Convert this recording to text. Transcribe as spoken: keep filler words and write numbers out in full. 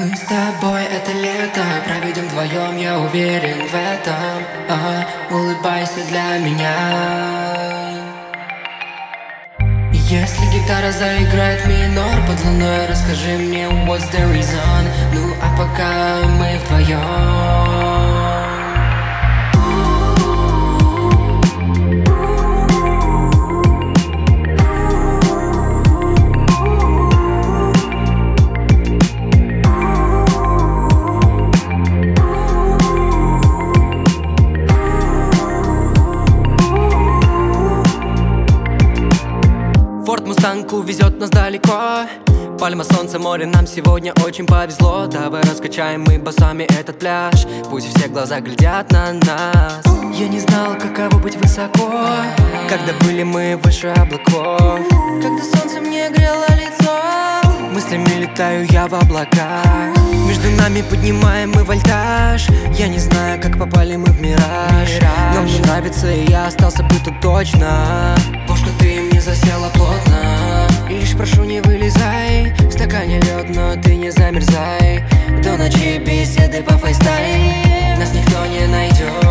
Мы с тобой это лето проведем вдвоем, я уверен в этом. Ага, улыбайся для меня. Если гитара заиграет минор под луной, расскажи мне, what's the reason. Ну а пока мы вдвоем. Форд Мустанг увезет нас далеко. Пальма, солнце, море, нам сегодня очень повезло. Давай раскачаем мы басами этот пляж. Пусть все глаза глядят на нас. Я не знал, каково быть высоко, когда были мы выше облаков. Когда солнце мне грело лицо, мыслями летаю я в облака. Между нами поднимаем мы вольтаж. Я не знаю, как попали мы в мираж, но мне нравится, и я остался бы тут точно. Пушка, ты мне засела плотно, и лишь прошу, не вылезай. В стакане лед, но ты не замерзай. До ночи беседы по фейстайм, нас никто не найдет.